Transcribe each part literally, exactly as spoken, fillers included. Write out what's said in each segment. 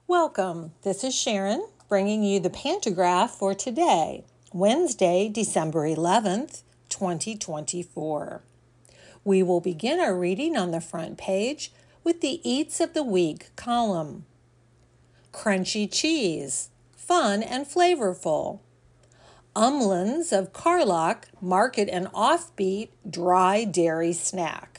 Welcome. This is Sharon bringing you the pantograph for today, Wednesday, December eleventh, twenty twenty-four. We will begin our reading on the front page with the Eats of the Week column. Crunchy cheese, fun and flavorful. Umlands of Carlock market an offbeat dry dairy snack.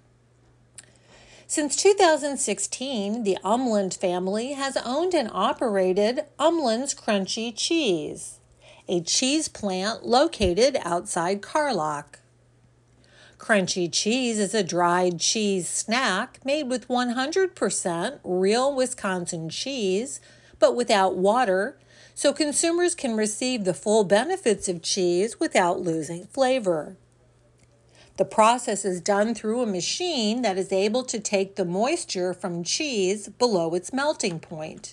Since two thousand sixteen, the Umland family has owned and operated Umland's Crunchy Cheese, a cheese plant located outside Carlock. Crunchy cheese is a dried cheese snack made with one hundred percent real Wisconsin cheese, but without water, so consumers can receive the full benefits of cheese without losing flavor. The process is done through a machine that is able to take the moisture from cheese below its melting point.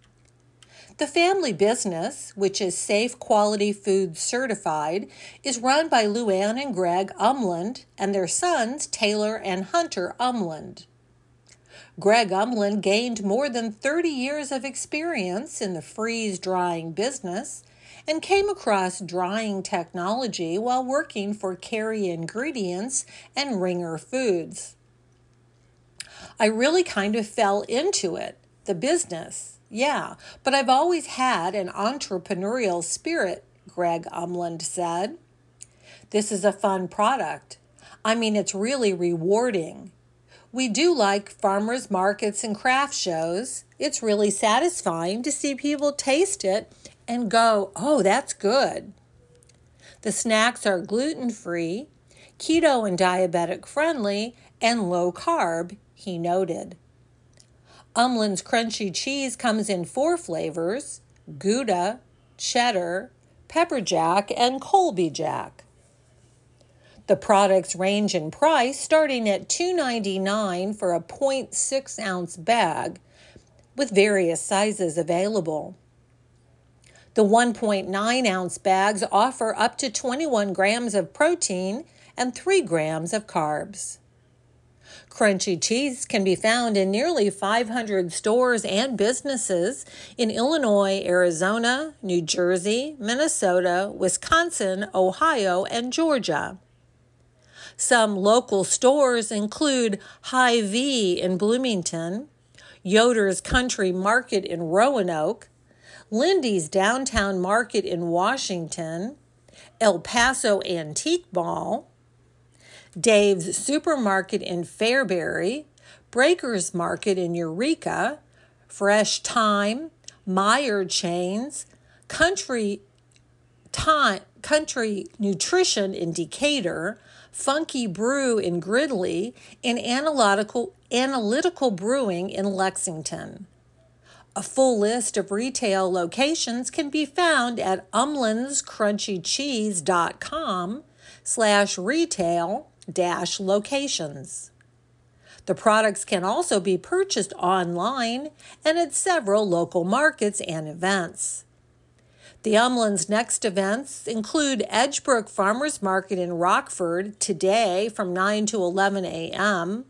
The family business, which is Safe Quality Foods certified, is run by Luann and Greg Umland and their sons Taylor and Hunter Umland. Greg Umland gained more than thirty years of experience in the freeze-drying business and came across drying technology while working for Carey Ingredients and Ringer Foods. I really kind of fell into it, the business, yeah, but I've always had an entrepreneurial spirit, Greg Umland said. This is a fun product. I mean, it's really rewarding. We do like farmers markets and craft shows. It's really satisfying to see people taste it and go, oh, that's good. The snacks are gluten-free, keto and diabetic friendly, and low carb, he noted. Umland's Crunchy Cheese comes in four flavors: Gouda, cheddar, pepper jack, and Colby Jack. The products range in price starting at two dollars and ninety-nine cents for a zero point six ounce bag, with various sizes available. The one point nine ounce bags offer up to twenty-one grams of protein and three grams of carbs. Crunchy cheese can be found in nearly five hundred stores and businesses in Illinois, Arizona, New Jersey, Minnesota, Wisconsin, Ohio, and Georgia. Some local stores include Hy-Vee in Bloomington, Yoder's Country Market in Roanoke, Lindy's Downtown Market in Washington, El Paso Antique Mall, Dave's Supermarket in Fairbury, Breaker's Market in Eureka, Fresh Thyme, Meyer Chains, Country, Time, Country Nutrition in Decatur, Funky Brew in Gridley, and Analytical, Analytical Brewing in Lexington. A full list of retail locations can be found at umlandscrunchycheese.com slash retail dash locations. The products can also be purchased online and at several local markets and events. The Umland's next events include Edgebrook Farmers Market in Rockford today from nine to eleven a.m.,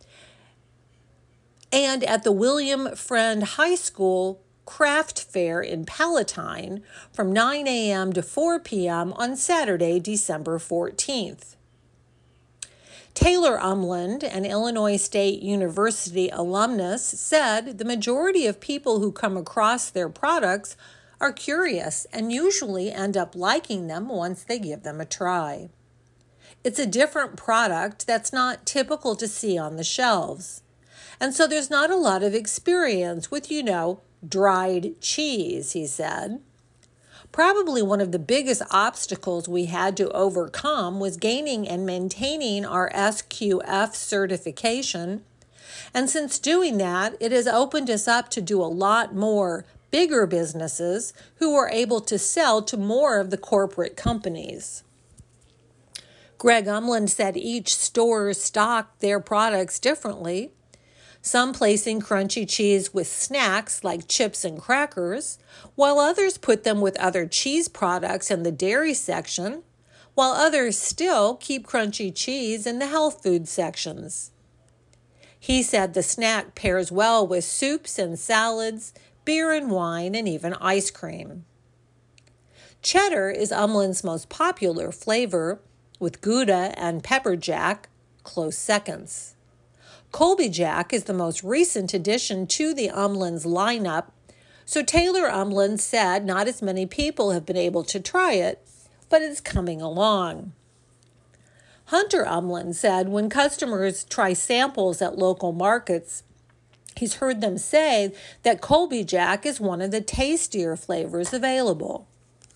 and at the William Friend High School Craft Fair in Palatine from nine a.m. to four p.m. on Saturday, December fourteenth. Taylor Umland, an Illinois State University alumnus, said the majority of people who come across their products are curious and usually end up liking them once they give them a try. It's a different product that's not typical to see on the shelves. And so there's not a lot of experience with, you know, dried cheese, he said. Probably one of the biggest obstacles we had to overcome was gaining and maintaining our S Q F certification. And since doing that, it has opened us up to do a lot more bigger businesses who are able to sell to more of the corporate companies. Greg Umland said each store stocked their products differently, some placing crunchy cheese with snacks like chips and crackers, while others put them with other cheese products in the dairy section, while others still keep crunchy cheese in the health food sections. He said the snack pairs well with soups and salads, beer and wine, and even ice cream. Cheddar is Umlin's most popular flavor, with Gouda and Pepper Jack close seconds. Colby Jack is the most recent addition to the Umlin's lineup, so Taylor Umlin said not as many people have been able to try it, but it's coming along. Hunter Umlin said when customers try samples at local markets, he's heard them say that Colby Jack is one of the tastier flavors available.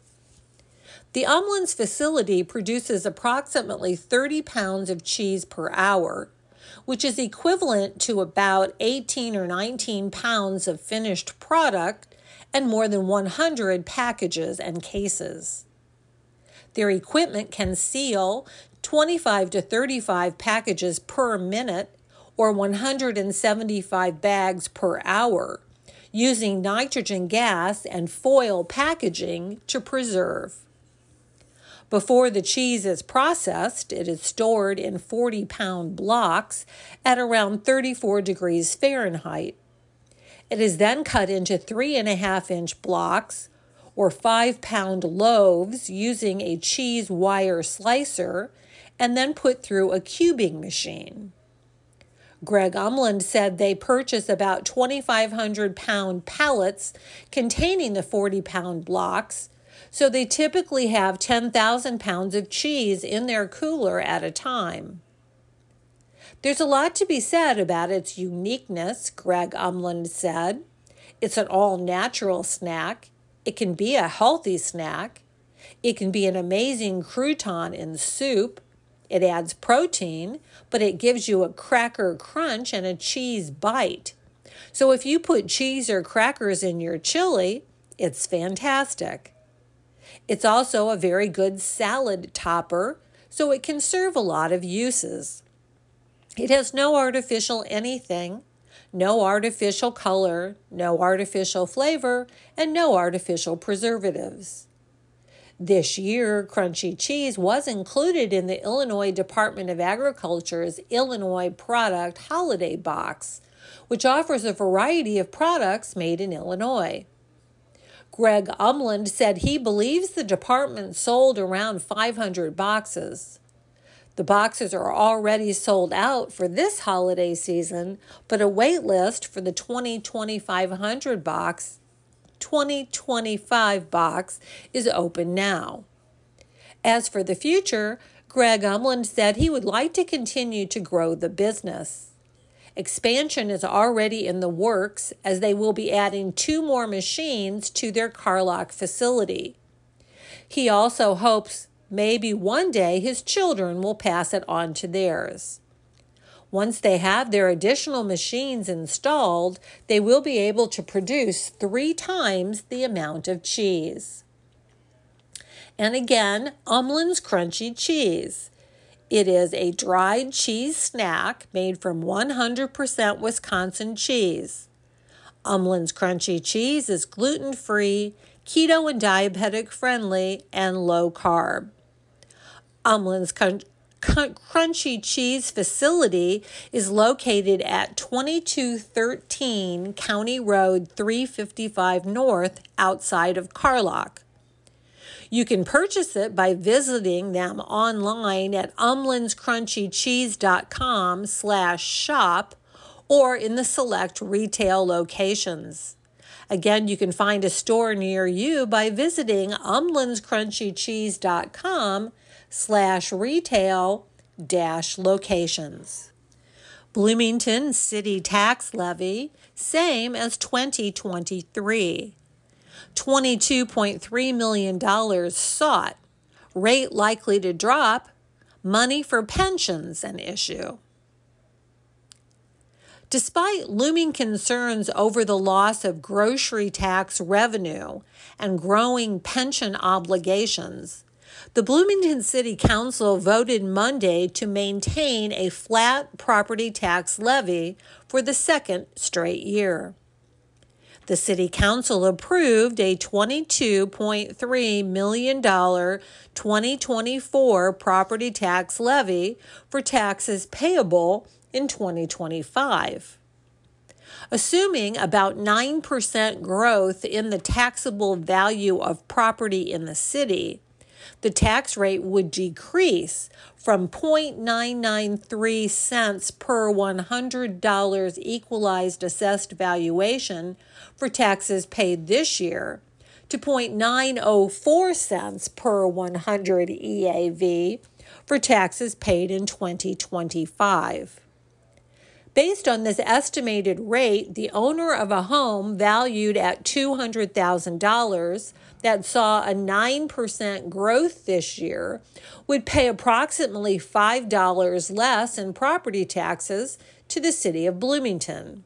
The Umlin's facility produces approximately thirty pounds of cheese per hour, which is equivalent to about eighteen or nineteen pounds of finished product and more than one hundred packages and cases. Their equipment can seal twenty-five to thirty-five packages per minute or one hundred seventy-five bags per hour, using nitrogen gas and foil packaging to preserve. Before the cheese is processed, it is stored in forty-pound blocks at around thirty-four degrees Fahrenheit. It is then cut into three and a half inch blocks or five-pound loaves using a cheese wire slicer and then put through a cubing machine. Greg Umland said they purchase about twenty-five hundred pound pallets containing the forty-pound blocks, so they typically have ten thousand pounds of cheese in their cooler at a time. There's a lot to be said about its uniqueness, Greg Umland said. It's an all-natural snack. It can be a healthy snack. It can be an amazing crouton in soup. It adds protein, but it gives you a cracker crunch and a cheese bite. So if you put cheese or crackers in your chili, it's fantastic. It's also a very good salad topper, so it can serve a lot of uses. It has no artificial anything, no artificial color, no artificial flavor, and no artificial preservatives. This year, crunchy cheese was included in the Illinois Department of Agriculture's Illinois Product Holiday Box, which offers a variety of products made in Illinois. Greg Umland said he believes the department sold around five hundred boxes. The boxes are already sold out for this holiday season, but a wait list for the twenty twenty-five hundred box, twenty twenty-five box is open now. As for the future, Greg Umland said he would like to continue to grow the business. Expansion is already in the works as they will be adding two more machines to their Carlock facility. He also hopes maybe one day his children will pass it on to theirs. Once they have their additional machines installed, they will be able to produce three times the amount of cheese. And again, Umlin's Crunchy Cheese. It is a dried cheese snack made from one hundred percent Wisconsin cheese. Umlin's Crunchy Cheese is gluten-free, keto and diabetic friendly, and low carb. Umlin's Crun- Crun- Crunchy Cheese facility is located at twenty-two thirteen County Road three fifty-five North outside of Carlock. You can purchase it by visiting them online at umlinscrunchycheese.com slash shop or in the select retail locations. Again, you can find a store near you by visiting umlinscrunchycheese.com slash retail dash locations. Bloomington City Tax Levy, same as twenty twenty-three. twenty-two point three million dollars sought. Rate likely to drop. Money for pensions an issue. Despite looming concerns over the loss of grocery tax revenue and growing pension obligations, the Bloomington City Council voted Monday to maintain a flat property tax levy for the second straight year. The City Council approved a twenty-two point three million dollars twenty twenty-four property tax levy for taxes payable in twenty twenty-five. Assuming about nine percent growth in the taxable value of property in the city, the tax rate would decrease from zero point nine nine three cents per one hundred dollars equalized assessed valuation for taxes paid this year to zero point nine zero four cents per one hundred E A V for taxes paid in twenty twenty-five. Based on this estimated rate, the owner of a home valued at two hundred thousand dollars that saw a nine percent growth this year would pay approximately five dollars less in property taxes to the city of Bloomington.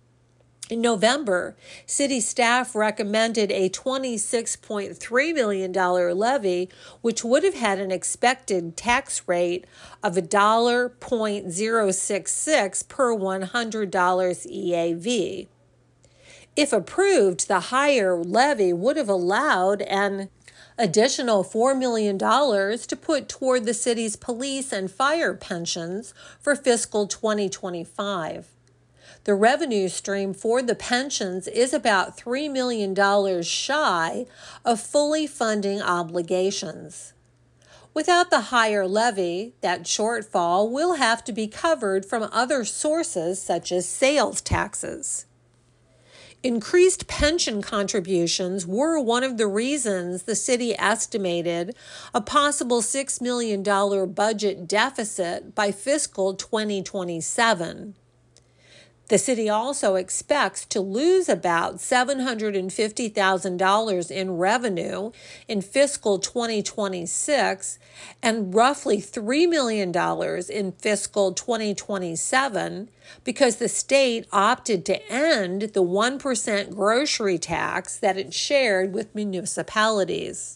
In November, city staff recommended a twenty-six point three million dollars levy, which would have had an expected tax rate of one point zero six six per one hundred dollars E A V. If approved, the higher levy would have allowed an additional four million dollars to put toward the city's police and fire pensions for fiscal twenty twenty-five. The revenue stream for the pensions is about three million dollars shy of fully funding obligations. Without the higher levy, that shortfall will have to be covered from other sources such as sales taxes. Increased pension contributions were one of the reasons the city estimated a possible six million dollars budget deficit by fiscal twenty twenty-seven. The city also expects to lose about seven hundred fifty thousand dollars in revenue in fiscal twenty twenty-six and roughly three million dollars in fiscal twenty twenty-seven because the state opted to end the one percent grocery tax that it shared with municipalities.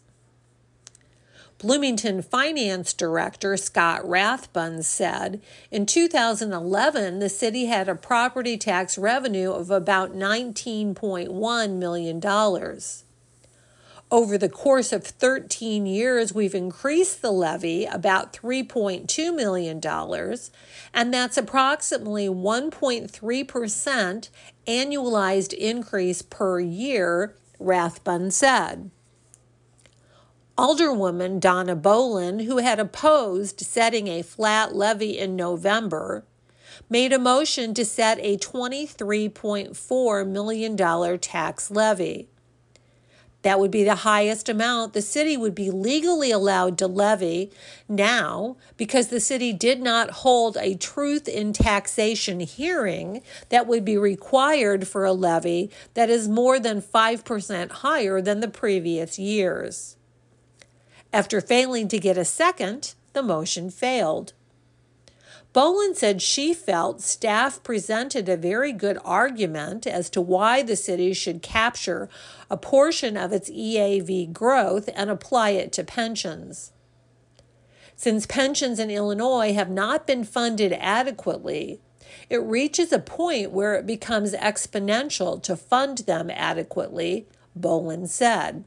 Bloomington Finance Director Scott Rathbun said, in two thousand eleven, the city had a property tax revenue of about nineteen point one million dollars. Over the course of thirteen years, we've increased the levy about three point two million dollars, and that's approximately one point three percent annualized increase per year, Rathbun said. Alderwoman Donna Bolin, who had opposed setting a flat levy in November, made a motion to set a twenty-three point four million dollars tax levy. That would be the highest amount the city would be legally allowed to levy now because the city did not hold a truth in taxation hearing that would be required for a levy that is more than five percent higher than the previous years. After failing to get a second, the motion failed. Bolin said she felt staff presented a very good argument as to why the city should capture a portion of its E A V growth and apply it to pensions. Since pensions in Illinois have not been funded adequately, it reaches a point where it becomes exponential to fund them adequately, Bolin said.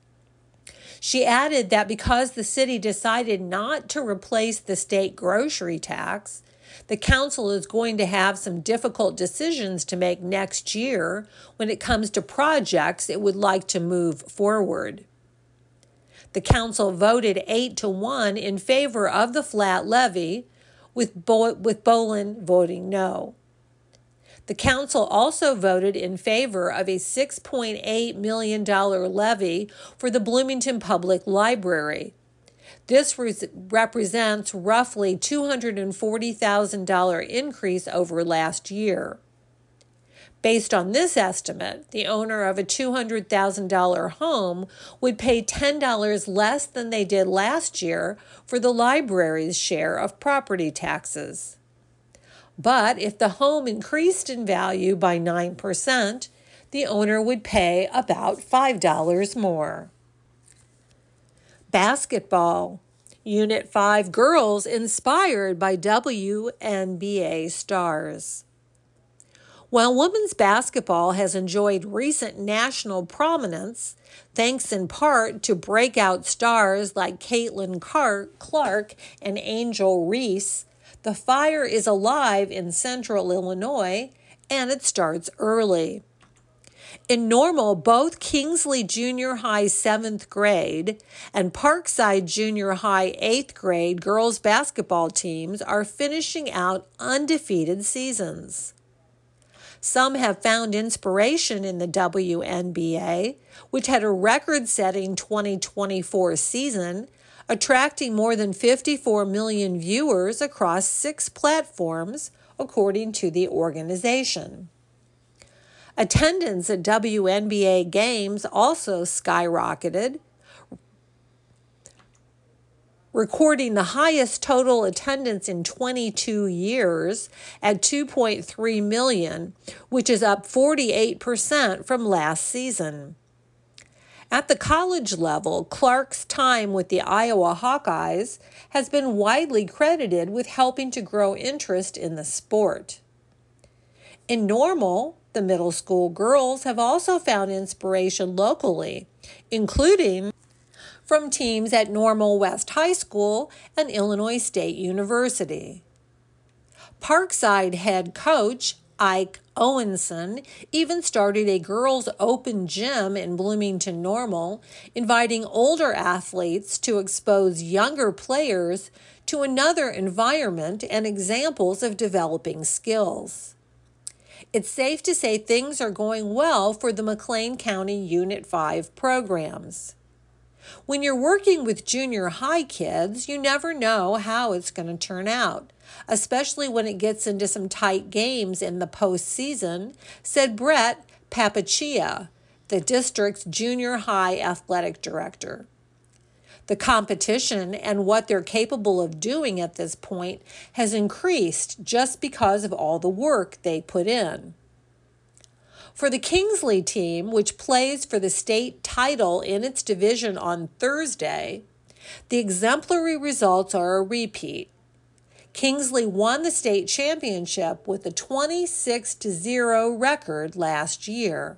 She added that because the city decided not to replace the state grocery tax, the council is going to have some difficult decisions to make next year when it comes to projects it would like to move forward. The council voted eight to one in favor of the flat levy, with, Bo- with Bolin voting no. The council also voted in favor of a six point eight million dollars levy for the Bloomington Public Library. This re- represents roughly two hundred forty thousand dollars increase over last year. Based on this estimate, the owner of a two hundred thousand dollars home would pay ten dollars less than they did last year for the library's share of property taxes. But if the home increased in value by nine percent, the owner would pay about five dollars more. Basketball. Unit five girls inspired by W N B A stars. While women's basketball has enjoyed recent national prominence, thanks in part to breakout stars like Caitlin Clark and Angel Reese, The fire is alive in central Illinois, and it starts early. In Normal, both Kingsley Junior High seventh grade and Parkside Junior High eighth grade girls basketball teams are finishing out undefeated seasons. Some have found inspiration in the W N B A, which had a record-setting twenty twenty-four season, attracting more than fifty-four million viewers across six platforms, according to the organization. Attendance at W N B A games also skyrocketed, recording the highest total attendance in twenty-two years at two point three million, which is up forty-eight percent from last season. At the college level, Clark's time with the Iowa Hawkeyes has been widely credited with helping to grow interest in the sport. In Normal, the middle school girls have also found inspiration locally, including from teams at Normal West High School and Illinois State University. Parkside head coach Ike Owenson even started a girls' open gym in Bloomington Normal, inviting older athletes to expose younger players to another environment and examples of developing skills. It's safe to say things are going well for the McLean County Unit five programs. When you're working with junior high kids, you never know how it's going to turn out, especially when it gets into some tight games in the postseason, said Brett Papachia, the district's junior high athletic director. The competition and what they're capable of doing at this point has increased just because of all the work they put in. For the Kingsley team, which plays for the state title in its division on Thursday, the exemplary results are a repeat. Kingsley won the state championship with a twenty-six to zero record last year.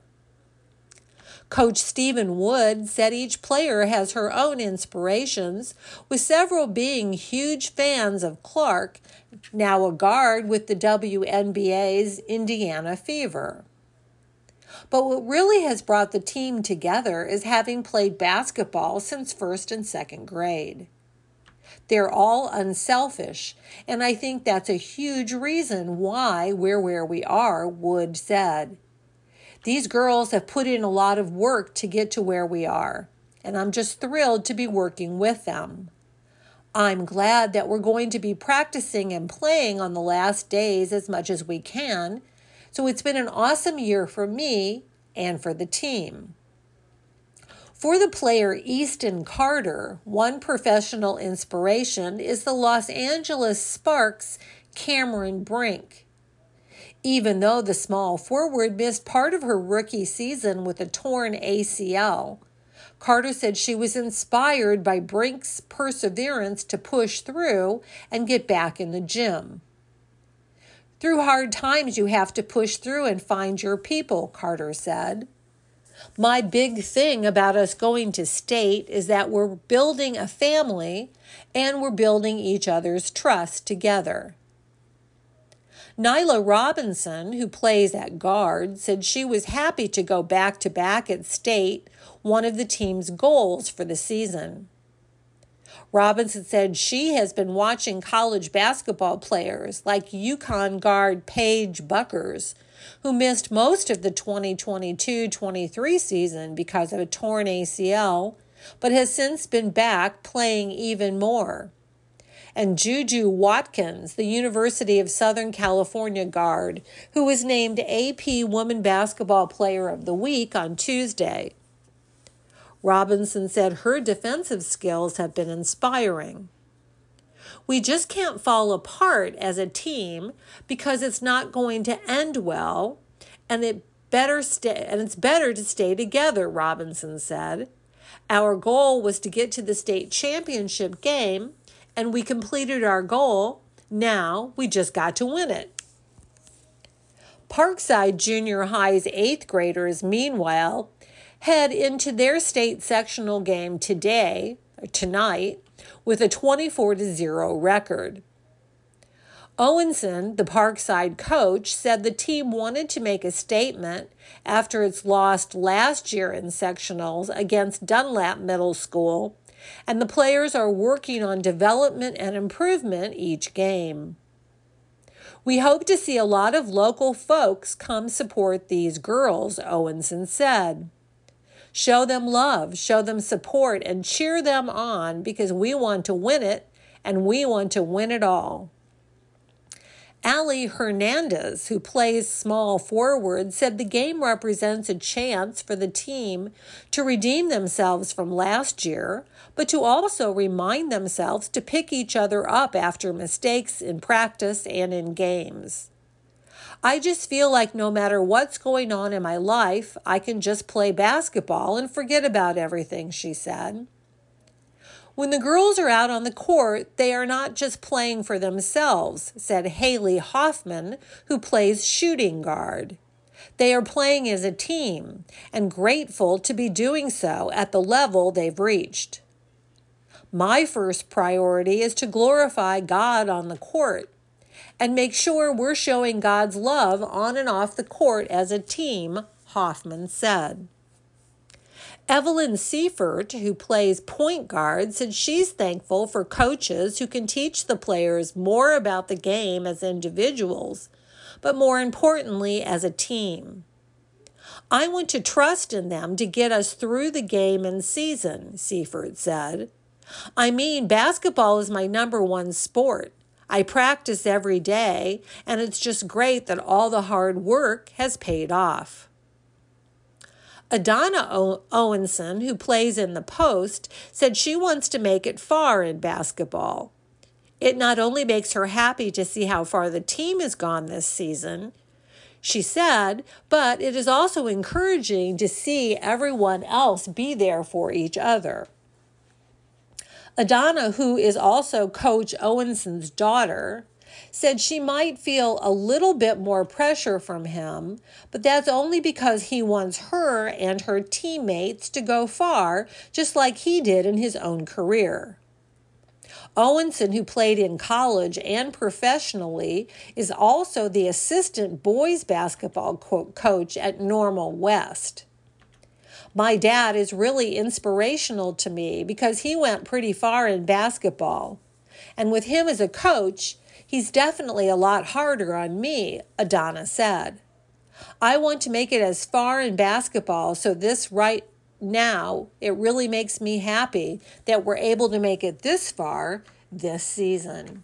Coach Stephen Wood said each player has her own inspirations, with several being huge fans of Clark, now a guard with the W N B A's Indiana Fever. But what really has brought the team together is having played basketball since first and second grade. They're all unselfish, and I think that's a huge reason why we're where we are, Wood said. These girls have put in a lot of work to get to where we are, and I'm just thrilled to be working with them. I'm glad that we're going to be practicing and playing on the last days as much as we can, so it's been an awesome year for me and for the team. For the player Easton Carter, one professional inspiration is the Los Angeles Sparks' Cameron Brink. Even though the small forward missed part of her rookie season with a torn A C L, Carter said she was inspired by Brink's perseverance to push through and get back in the gym. Through hard times, you have to push through and find your people, Carter said. My big thing about us going to state is that we're building a family and we're building each other's trust together. Nyla Robinson, who plays at guard, said she was happy to go back-to-back at state, one of the team's goals for the season. Robinson said she has been watching college basketball players like UConn guard Paige Buckers, who missed most of the twenty twenty-two twenty-three season because of a torn A C L, but has since been back playing even more. And Juju Watkins, the University of Southern California guard, who was named A P Women Basketball Player of the Week on Tuesday. Robinson said her defensive skills have been inspiring. We just can't fall apart as a team because it's not going to end well, and it better stay, and it's better to stay together, Robinson said. Our goal was to get to the state championship game, and we completed our goal. Now we just got to win it. Parkside Junior High's eighth graders, meanwhile, head into their state sectional game today, or tonight, with a twenty-four to zero record. Owenson, the Parkside coach, said the team wanted to make a statement after its loss last year in sectionals against Dunlap Middle School, and the players are working on development and improvement each game. We hope to see a lot of local folks come support these girls, Owenson said. Show them love, show them support, and cheer them on because we want to win it, and we want to win it all. Ali Hernandez, who plays small forward, said the game represents a chance for the team to redeem themselves from last year, but to also remind themselves to pick each other up after mistakes in practice and in games. I just feel like no matter what's going on in my life, I can just play basketball and forget about everything, she said. When the girls are out on the court, they are not just playing for themselves, said Haley Hoffman, who plays shooting guard. They are playing as a team and grateful to be doing so at the level they've reached. My first priority is to glorify God on the court and make sure we're showing God's love on and off the court as a team, Hoffman said. Evelyn Seifert, who plays point guard, said she's thankful for coaches who can teach the players more about the game as individuals, but more importantly, as a team. I want to trust in them to get us through the game and season, Seifert said. I mean, basketball is my number one sport. I practice every day, and it's just great that all the hard work has paid off. Adana o- Owenson, who plays in the post, said she wants to make it far in basketball. It not only makes her happy to see how far the team has gone this season, she said, but it is also encouraging to see everyone else be there for each other. Adana, who is also Coach Owenson's daughter, said she might feel a little bit more pressure from him, but that's only because he wants her and her teammates to go far, just like he did in his own career. Owenson, who played in college and professionally, is also the assistant boys basketball co- coach at Normal West. My dad is really inspirational to me because he went pretty far in basketball. And with him as a coach, he's definitely a lot harder on me, Adana said. I want to make it as far in basketball, so this right now, it really makes me happy that we're able to make it this far this season.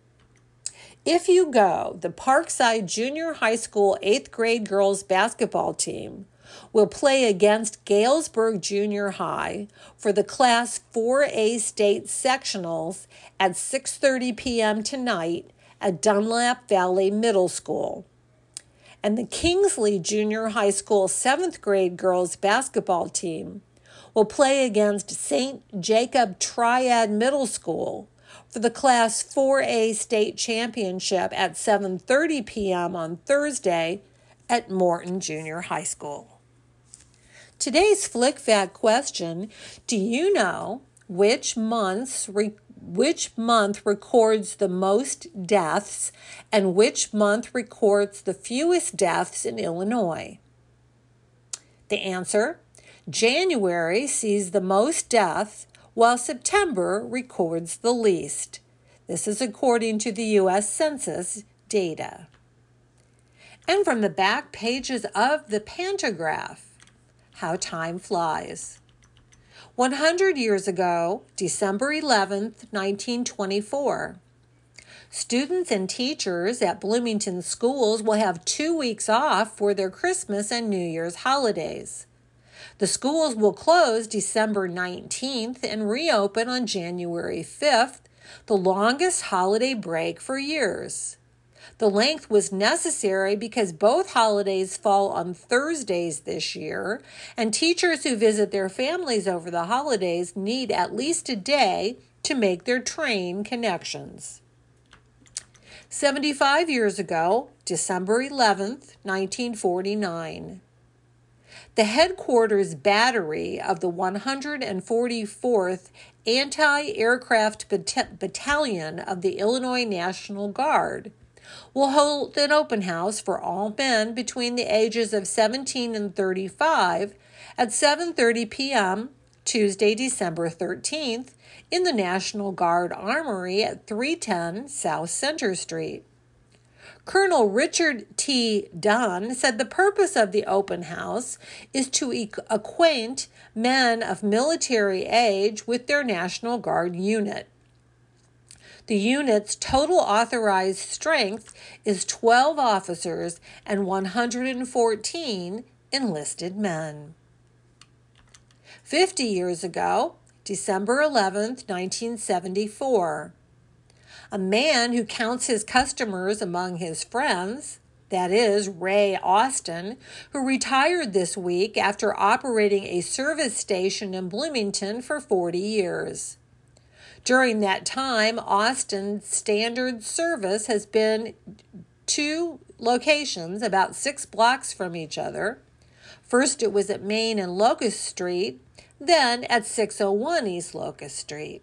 If you go, the Parkside Junior High School eighth grade girls basketball team will play against Galesburg Junior High for the Class four A state sectionals at six thirty p.m. tonight at Dunlap Valley Middle School. And the Kingsley Junior High School seventh grade girls basketball team will play against Saint Jacob Triad Middle School for the Class four A state championship at seven thirty p.m. on Thursday at Morton Junior High School. Today's Flick Fact question, do you know which months re- which month records the most deaths and which month records the fewest deaths in Illinois? The answer, January sees the most deaths while September records the least. This is according to the U S Census data. And from the back pages of the Pantograph, how time flies. one hundred years ago, December eleventh, nineteen twenty-four, students and teachers at Bloomington schools will have two weeks off for their Christmas and New Year's holidays. The schools will close December nineteenth and reopen on January fifth, the longest holiday break for years. The length was necessary because both holidays fall on Thursdays this year, and teachers who visit their families over the holidays need at least a day to make their train connections. seventy-five years ago, December eleventh, nineteen forty-nine. The headquarters battery of the one hundred forty-fourth Anti-Aircraft Bat- Battalion of the Illinois National Guard will hold an open house for all men between the ages of seventeen and thirty-five at seven thirty p.m. Tuesday, December thirteenth, in the National Guard Armory at three ten South Center Street. Colonel Richard T. Dunn said the purpose of the open house is to e- acquaint men of military age with their National Guard unit. The unit's total authorized strength is twelve officers and one hundred fourteen enlisted men. Fifty years ago, December eleventh, nineteen seventy-four, a man who counts his customers among his friends, that is, Ray Austin, who retired this week after operating a service station in Bloomington for forty years. During that time, Austin's standard service has been two locations about six blocks from each other. First, it was at Main and Locust Street, then at six oh one East Locust Street.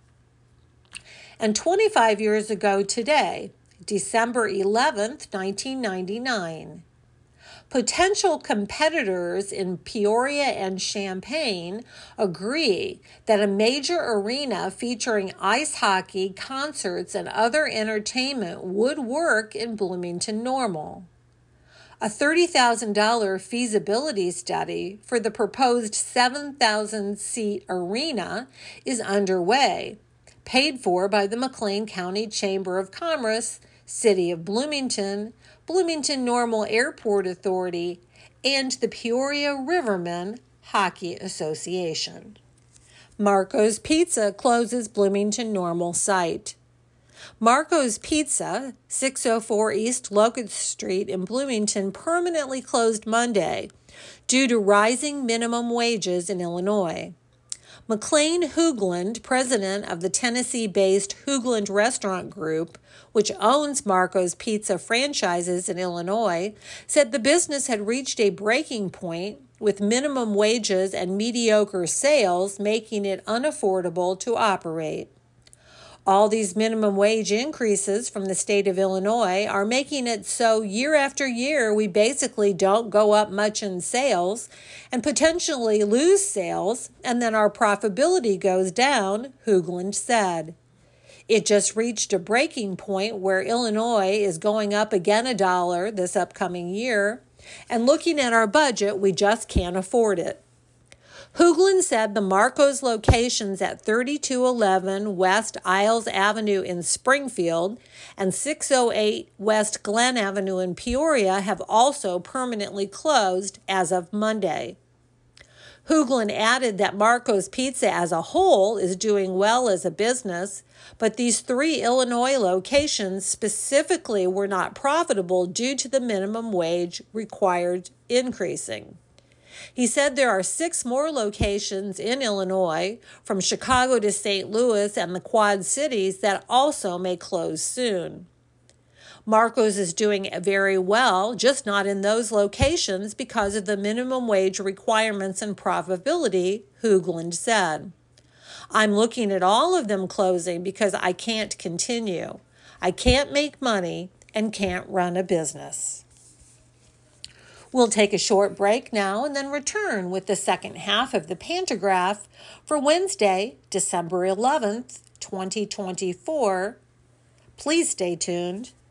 And twenty-five years ago today, December eleventh, nineteen ninety-nine, potential competitors in Peoria and Champaign agree that a major arena featuring ice hockey, concerts, and other entertainment would work in Bloomington Normal. A thirty thousand dollars feasibility study for the proposed seven thousand seat arena is underway, paid for by the McLean County Chamber of Commerce, City of Bloomington, Bloomington Normal Airport Authority, and the Peoria Rivermen Hockey Association. Marco's Pizza closes Bloomington Normal site. Marco's Pizza, six oh four East Locust Street in Bloomington, permanently closed Monday due to rising minimum wages in Illinois. McLean Hoogland, president of the Tennessee-based Hoogland Restaurant Group, which owns Marco's Pizza franchises in Illinois, said the business had reached a breaking point with minimum wages and mediocre sales, making it unaffordable to operate. All these minimum wage increases from the state of Illinois are making it so year after year we basically don't go up much in sales and potentially lose sales, and then our profitability goes down, Hoogland said. It just reached a breaking point where Illinois is going up again a dollar this upcoming year, and looking at our budget, we just can't afford it. Hoogland said the Marco's locations at thirty-two eleven West Isles Avenue in Springfield and six oh eight West Glen Avenue in Peoria have also permanently closed as of Monday. Hoogland added that Marco's Pizza as a whole is doing well as a business, but these three Illinois locations specifically were not profitable due to the minimum wage required increasing. He said there are six more locations in Illinois, from Chicago to Saint Louis and the Quad Cities, that also may close soon. Marco's is doing very well, just not in those locations because of the minimum wage requirements and profitability, Hoogland said. I'm looking at all of them closing because I can't continue. I can't make money and can't run a business. We'll take a short break now and then return with the second half of the Pantagraph for Wednesday, December eleventh, twenty twenty-four. Please stay tuned.